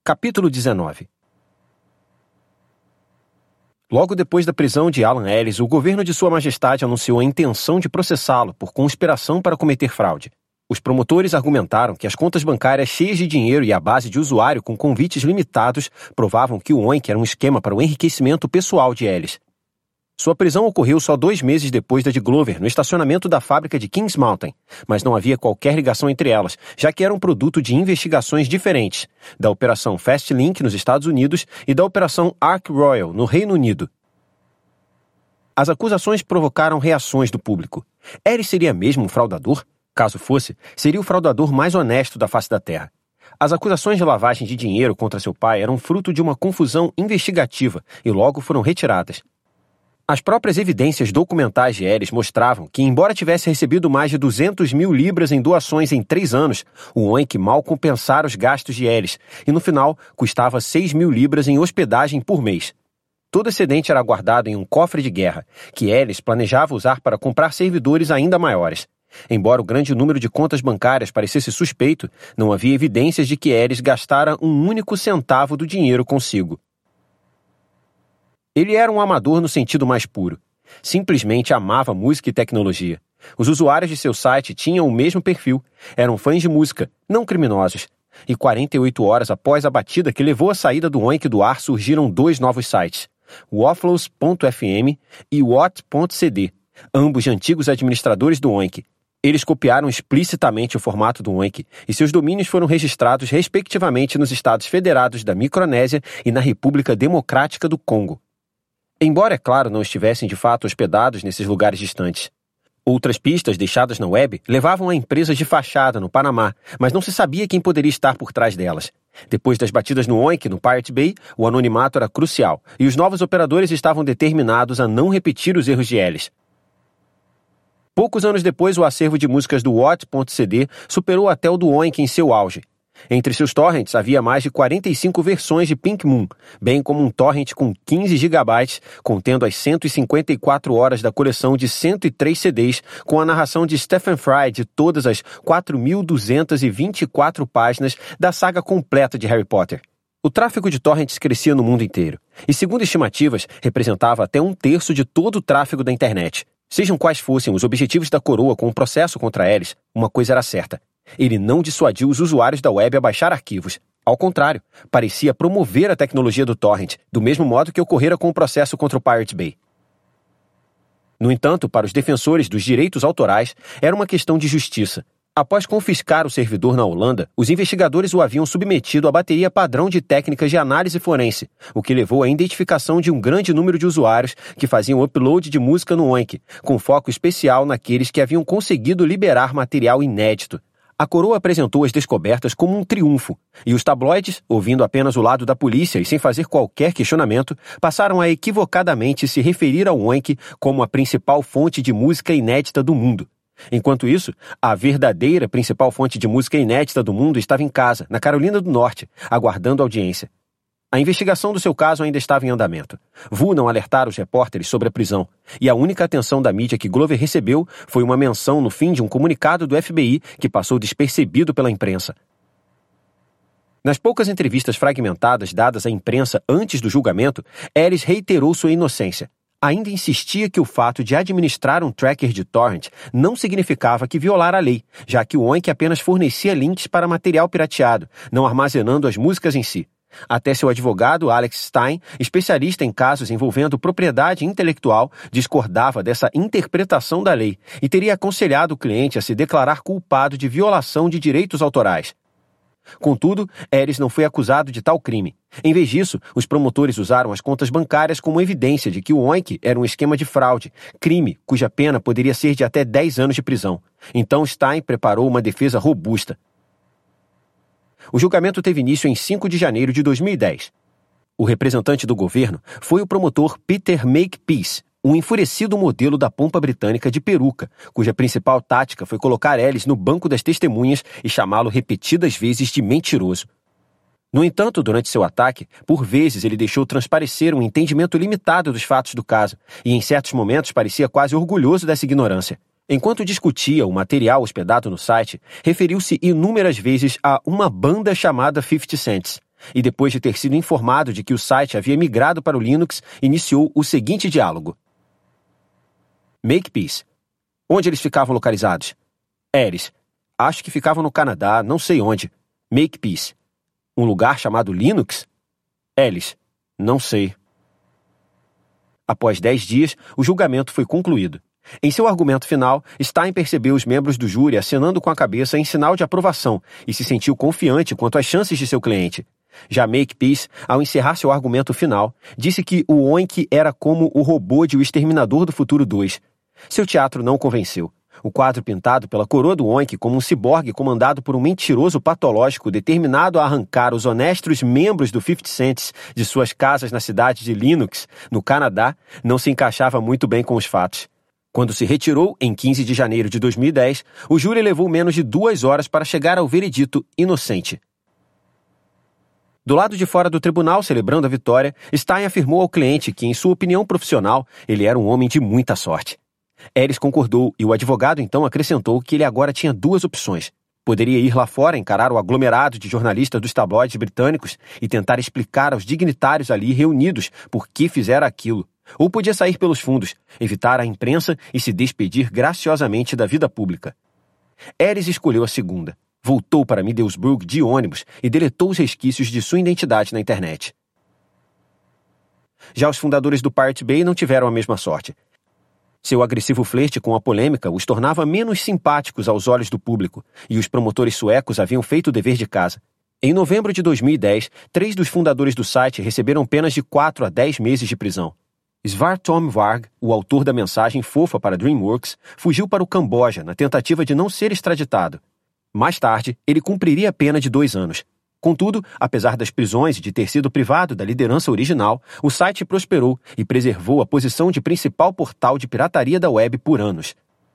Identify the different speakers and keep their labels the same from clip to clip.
Speaker 1: Capítulo 19. Logo depois da prisão de Alan Ellis, o governo de Sua Majestade anunciou a intenção de processá-lo por conspiração para cometer fraude. Os promotores argumentaram que as contas bancárias cheias de dinheiro e a base de usuário com convites limitados provavam que o Oink era um esquema para o enriquecimento pessoal de Ellis. Sua prisão ocorreu só 2 meses depois da de Glover, no estacionamento da fábrica de Kings Mountain, mas não havia qualquer ligação entre elas, já que era um produto de investigações diferentes, da Operação Fastlink nos Estados Unidos e da Operação Ark Royal, no Reino Unido. As acusações provocaram reações do público. Ellis seria mesmo um fraudador? Caso fosse, seria o fraudador mais honesto da face da Terra. As acusações de lavagem de dinheiro contra seu pai eram fruto de uma confusão investigativa e logo foram retiradas. As próprias evidências documentais de Ellis mostravam que, embora tivesse recebido mais de 200 mil libras em doações em 3 anos, o Oink mal compensara os gastos de Ellis e, no final, custava 6 mil libras em hospedagem por mês. Todo excedente era guardado em um cofre de guerra, que Ellis planejava usar para comprar servidores ainda maiores. Embora o grande número de contas bancárias parecesse suspeito, não havia evidências de que Ellis gastara um único centavo do dinheiro consigo. Ele era um amador no sentido mais puro. Simplesmente amava música e tecnologia. Os usuários de seu site tinham o mesmo perfil. Eram fãs de música, não criminosos. E 48 horas após a batida que levou à saída do Oink do ar, surgiram 2 novos sites, Waffles.fm e What.cd, ambos de antigos administradores do Oink. Eles copiaram explicitamente o formato do Oink e seus domínios foram registrados respectivamente nos Estados Federados da Micronésia e na República Democrática do Congo. Embora, é claro, não estivessem de fato hospedados nesses lugares distantes. Outras pistas deixadas na web levavam a empresas de fachada no Panamá, mas não se sabia quem poderia estar por trás delas. Depois das batidas no Oink, no Pirate Bay, o anonimato era crucial e os novos operadores estavam determinados a não repetir os erros de Ellis. Poucos anos depois, o acervo de músicas do What.cd superou até o do Oink em seu auge. Entre seus torrents havia mais de 45 versões de Pink Moon, bem como um torrent com 15 GB, contendo as 154 horas da coleção de 103 CDs, com a narração de Stephen Fry de todas as 4.224 páginas da saga completa de Harry Potter. O tráfego de torrents crescia no mundo inteiro, e segundo estimativas, representava até 1/3 de todo o tráfego da internet. Sejam quais fossem os objetivos da coroa com o processo contra Ellis, uma coisa era certa. Ele não dissuadiu os usuários da web a baixar arquivos. Ao contrário, parecia promover a tecnologia do torrent, do mesmo modo que ocorrera com o processo contra o Pirate Bay. No entanto, para os defensores dos direitos autorais, era uma questão de justiça. Após confiscar o servidor na Holanda, os investigadores o haviam submetido à bateria padrão de técnicas de análise forense, o que levou à identificação de um grande número de usuários que faziam upload de música no Oink, com foco especial naqueles que haviam conseguido liberar material inédito. A coroa apresentou as descobertas como um triunfo, e os tabloides, ouvindo apenas o lado da polícia e sem fazer qualquer questionamento, passaram a equivocadamente se referir ao Oink como a principal fonte de música inédita do mundo. Enquanto isso, a verdadeira principal fonte de música inédita do mundo estava em casa, na Carolina do Norte, aguardando audiência. A investigação do seu caso ainda estava em andamento. Vu não alertara os repórteres sobre a prisão, e a única atenção da mídia que Glover recebeu foi uma menção no fim de um comunicado do FBI que passou despercebido pela imprensa. Nas poucas entrevistas fragmentadas dadas à imprensa antes do julgamento, Ellis reiterou sua inocência. Ainda insistia que o fato de administrar um tracker de torrent não significava que violara a lei, já que o Oink apenas fornecia links para material pirateado, não armazenando as músicas em si. Até seu advogado, Alex Stein, especialista em casos envolvendo propriedade intelectual, discordava dessa interpretação da lei e teria aconselhado o cliente a se declarar culpado de violação de direitos autorais. Contudo, Ellis não foi acusado de tal crime. Em vez disso, os promotores usaram as contas bancárias como evidência de que o Oink era um esquema de fraude, crime cuja pena poderia ser de até 10 anos de prisão. Então Stein preparou uma defesa robusta. O julgamento teve início em 5 de janeiro de 2010. O representante do governo foi o promotor Peter Makepeace, um enfurecido modelo da pompa britânica de peruca, cuja principal tática foi colocar Ellis no banco das testemunhas e chamá-lo repetidas vezes de mentiroso. No entanto, durante seu ataque, por vezes ele deixou transparecer um entendimento limitado dos fatos do caso e em certos momentos parecia quase orgulhoso dessa ignorância. Enquanto discutia o material hospedado no site, referiu-se inúmeras vezes a uma banda chamada 50 Cents. e depois de ter sido informado de que o site havia migrado para o Linux, iniciou o seguinte diálogo. Makepeace. Onde eles ficavam localizados? Eris. Acho que ficavam no Canadá, não sei onde. Makepeace. Um lugar chamado Linux? Elis. Não sei. Após 10 dias, o julgamento foi concluído. Em seu argumento final, Stein percebeu os membros do júri acenando com a cabeça em sinal de aprovação e se sentiu confiante quanto às chances de seu cliente. Já Makepeace, ao encerrar seu argumento final, disse que o Oink era como o robô de O Exterminador do Futuro 2. Seu teatro não o convenceu. O quadro pintado pela coroa do Oink como um ciborgue comandado por um mentiroso patológico determinado a arrancar os honestos membros do 50 Cent de suas casas na cidade de Linux, no Canadá, não se encaixava muito bem com os fatos. Quando se retirou, em 15 de janeiro de 2010, o júri levou menos de 2 horas para chegar ao veredito inocente. Do lado de fora do tribunal, celebrando a vitória, Stein afirmou ao cliente que, em sua opinião profissional, ele era um homem de muita sorte. Eris concordou e o advogado então acrescentou que ele agora tinha 2 opções. Poderia ir lá fora encarar o aglomerado de jornalistas dos tabloides britânicos e tentar explicar aos dignitários ali reunidos por que fizera aquilo. Ou podia sair pelos fundos, evitar a imprensa e se despedir graciosamente da vida pública. Eris escolheu a segunda. Voltou para Middlesbrough de ônibus e deletou os resquícios de sua identidade na internet. Já os fundadores do Pirate Bay não tiveram a mesma sorte. Seu agressivo flerte com a polêmica os tornava menos simpáticos aos olhos do público, e os promotores suecos haviam feito o dever de casa. Em novembro de 2010, 3 dos fundadores do site receberam penas de 4 a 10 meses de prisão. Svartom Varg, o autor da mensagem fofa para DreamWorks, fugiu para o Camboja na tentativa de não ser extraditado. Mais tarde, ele cumpriria a pena de 2 anos. Contudo, apesar das prisões e de ter sido privado da liderança original, o site prosperou e preservou a posição de principal portal de pirataria da web por anos.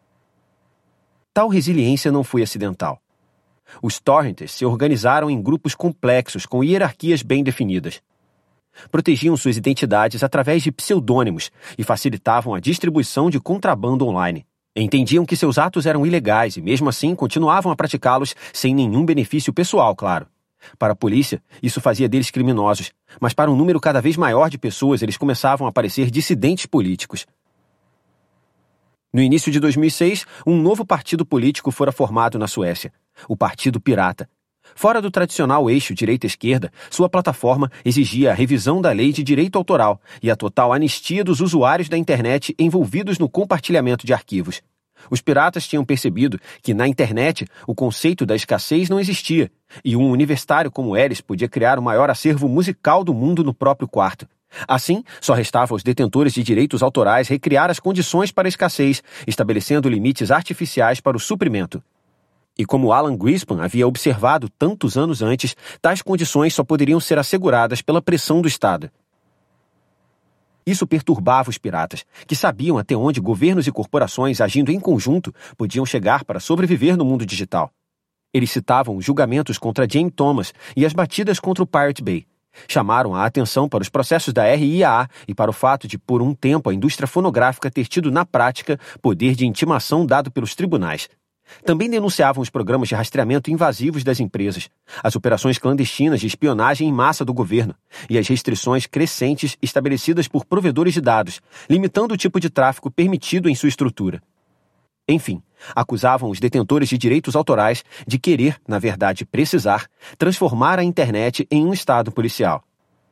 Speaker 1: Tal resiliência não foi acidental. Os torrenters se organizaram em grupos complexos com hierarquias bem definidas. Protegiam suas identidades através de pseudônimos e facilitavam a distribuição de contrabando online. Entendiam que seus atos eram ilegais e, mesmo assim, continuavam a praticá-los sem nenhum benefício pessoal, claro. Para a polícia, isso fazia deles criminosos, mas para um número cada vez maior de pessoas, eles começavam a parecer dissidentes políticos. No início de 2006, um novo partido político fora formado na Suécia, o Partido Pirata. Fora do tradicional eixo direita-esquerda, sua plataforma exigia a revisão da lei de direito autoral e a total anistia dos usuários da internet envolvidos no compartilhamento de arquivos. Os piratas tinham percebido que, na internet, o conceito da escassez não existia, e um universitário como Eris podia criar o maior acervo musical do mundo no próprio quarto. Assim, só restava aos detentores de direitos autorais recriar as condições para a escassez, estabelecendo limites artificiais para o suprimento. E como Alan Greenspan havia observado tantos anos antes, tais condições só poderiam ser asseguradas pela pressão do Estado. Isso perturbava os piratas, que sabiam até onde governos e corporações, agindo em conjunto, podiam chegar para sobreviver no mundo digital. Eles citavam os julgamentos contra James Thomas e as batidas contra o Pirate Bay. Chamaram a atenção para os processos da RIAA e para o fato de, por um tempo, a indústria fonográfica ter tido, na prática, poder de intimação dado pelos tribunais. Também denunciavam os programas de rastreamento invasivos das empresas, as operações clandestinas de espionagem em massa do governo e as restrições crescentes estabelecidas por provedores de dados, limitando o tipo de tráfego permitido em sua estrutura. Enfim, acusavam os detentores de direitos autorais de querer, na verdade precisar, transformar a internet em um estado policial.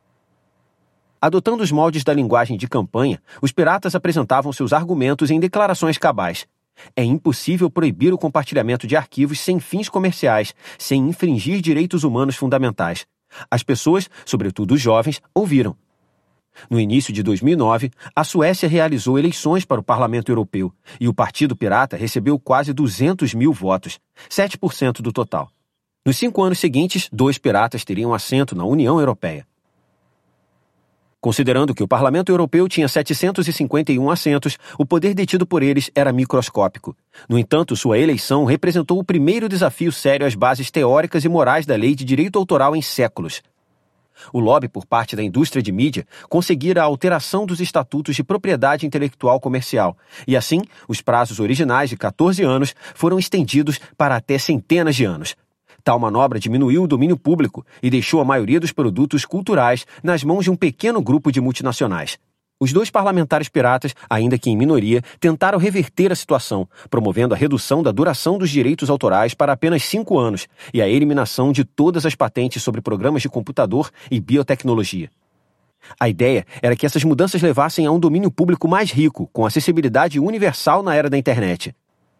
Speaker 1: Adotando os moldes da linguagem de campanha, os piratas apresentavam seus argumentos em declarações cabais. É impossível proibir o compartilhamento de arquivos sem fins comerciais, sem infringir direitos humanos fundamentais. As pessoas, sobretudo os jovens, ouviram. No início de 2009, a Suécia realizou eleições para o Parlamento Europeu e o Partido Pirata recebeu quase 200 mil votos, 7% do total. Nos 5 anos seguintes, 2 piratas teriam assento na União Europeia. Considerando que o Parlamento Europeu tinha 751 assentos, o poder detido por eles era microscópico. No entanto, sua eleição representou o primeiro desafio sério às bases teóricas e morais da lei de direito autoral em séculos. O lobby por parte da indústria de mídia conseguira a alteração dos estatutos de propriedade intelectual comercial, e assim, os prazos originais de 14 anos foram estendidos para até centenas de anos. Tal manobra diminuiu o domínio público e deixou a maioria dos produtos culturais nas mãos de um pequeno grupo de multinacionais. Os 2 parlamentares piratas, ainda que em minoria, tentaram reverter a situação, promovendo a redução da duração dos direitos autorais para apenas 5 anos e a eliminação de todas as patentes sobre programas de computador e biotecnologia. A ideia era que essas mudanças levassem a um domínio público mais rico, com acessibilidade universal na era da internet.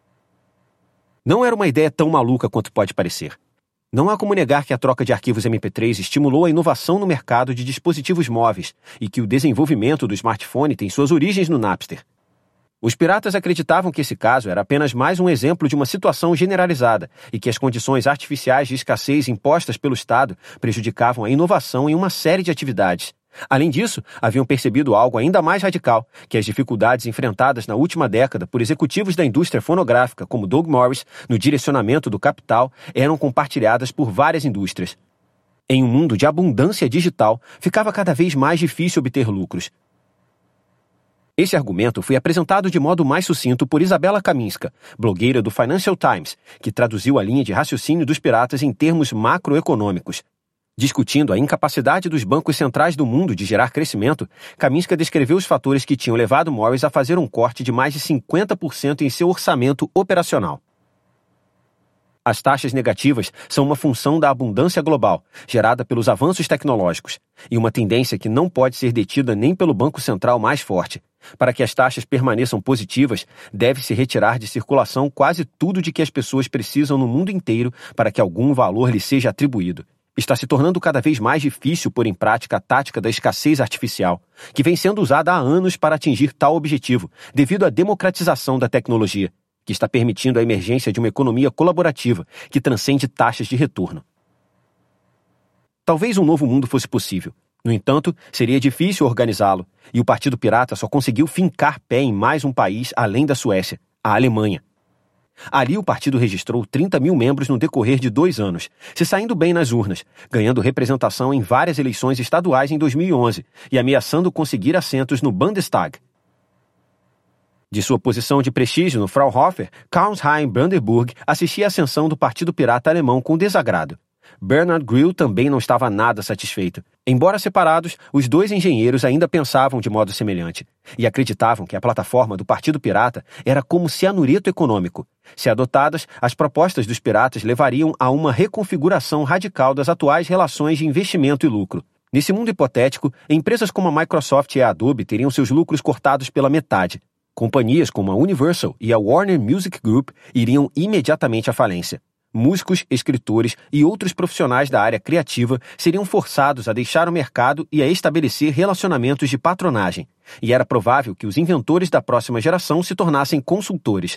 Speaker 1: Não era uma ideia tão maluca quanto pode parecer. Não há como negar que a troca de arquivos MP3 estimulou a inovação no mercado de dispositivos móveis e que o desenvolvimento do smartphone tem suas origens no Napster. Os piratas acreditavam que esse caso era apenas mais um exemplo de uma situação generalizada e que as condições artificiais de escassez impostas pelo Estado prejudicavam a inovação em uma série de atividades. Além disso, haviam percebido algo ainda mais radical, que as dificuldades enfrentadas na última década por executivos da indústria fonográfica como Doug Morris no direcionamento do capital eram compartilhadas por várias indústrias. Em um mundo de abundância digital, ficava cada vez mais difícil obter lucros. Esse argumento foi apresentado de modo mais sucinto por Isabella Kaminska, blogueira do Financial Times, que traduziu a linha de raciocínio dos piratas em termos macroeconômicos. Discutindo a incapacidade dos bancos centrais do mundo de gerar crescimento, Kaminska descreveu os fatores que tinham levado Morris a fazer um corte de mais de 50% em seu orçamento operacional. As taxas negativas são uma função da abundância global, gerada pelos avanços tecnológicos, e uma tendência que não pode ser detida nem pelo Banco Central mais forte. Para que as taxas permaneçam positivas, deve-se retirar de circulação quase tudo de que as pessoas precisam no mundo inteiro para que algum valor lhes seja atribuído. Está se tornando cada vez mais difícil pôr em prática a tática da escassez artificial, que vem sendo usada há anos para atingir tal objetivo, devido à democratização da tecnologia, que está permitindo a emergência de uma economia colaborativa que transcende taxas de retorno. Talvez um novo mundo fosse possível. No entanto, seria difícil organizá-lo, e o Partido Pirata só conseguiu fincar pé em mais um país além da Suécia, a Alemanha. Ali o partido registrou 30 mil membros no decorrer de 2 anos, se saindo bem nas urnas, ganhando representação em várias eleições estaduais em 2011 e ameaçando conseguir assentos no Bundestag. De sua posição de prestígio no Fraunhofer, Karlsheim Brandenburg assistia à ascensão do Partido Pirata Alemão com desagrado. Bernhard Grill também não estava nada satisfeito. Embora separados, os 2 engenheiros ainda pensavam de modo semelhante e acreditavam que a plataforma do Partido Pirata era como cianureto econômico. Se adotadas, as propostas dos piratas levariam a uma reconfiguração radical das atuais relações de investimento e lucro. Nesse mundo hipotético, empresas como a Microsoft e a Adobe teriam seus lucros cortados pela metade. Companhias como a Universal e a Warner Music Group iriam imediatamente à falência. Músicos, escritores e outros profissionais da área criativa seriam forçados a deixar o mercado e a estabelecer relacionamentos de patronagem, e era provável que os inventores da próxima geração se tornassem consultores.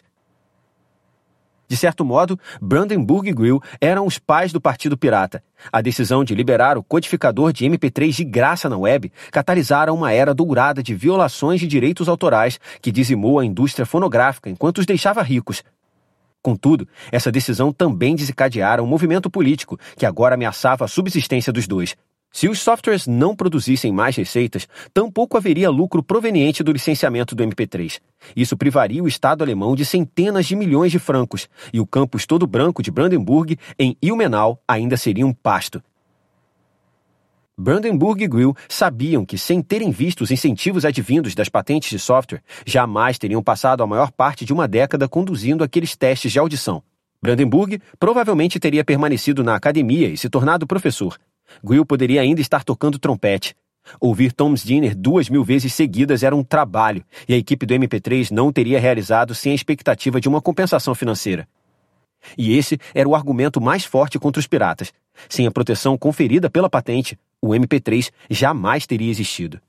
Speaker 1: De certo modo, Brandenburg e Grill eram os pais do Partido Pirata. A decisão de liberar o codificador de MP3 de graça na web catalisaram uma era dourada de violações de direitos autorais que dizimou a indústria fonográfica enquanto os deixava ricos. Contudo, essa decisão também desencadeara um movimento político que agora ameaçava a subsistência dos 2. Se os softwares não produzissem mais receitas, tampouco haveria lucro proveniente do licenciamento do MP3. Isso privaria o Estado alemão de centenas de milhões de francos, e o campus todo branco de Brandenburg, em Ilmenau, ainda seria um pasto. Brandenburg e Grill sabiam que, sem terem visto os incentivos advindos das patentes de software, jamais teriam passado a maior parte de uma década conduzindo aqueles testes de audição. Brandenburg provavelmente teria permanecido na academia e se tornado professor. Grill poderia ainda estar tocando trompete. Ouvir Tom's Dinner 2.000 vezes seguidas era um trabalho, e a equipe do MP3 não teria realizado sem a expectativa de uma compensação financeira. E esse era o argumento mais forte contra os piratas. Sem a proteção conferida pela patente, o MP3 jamais teria existido.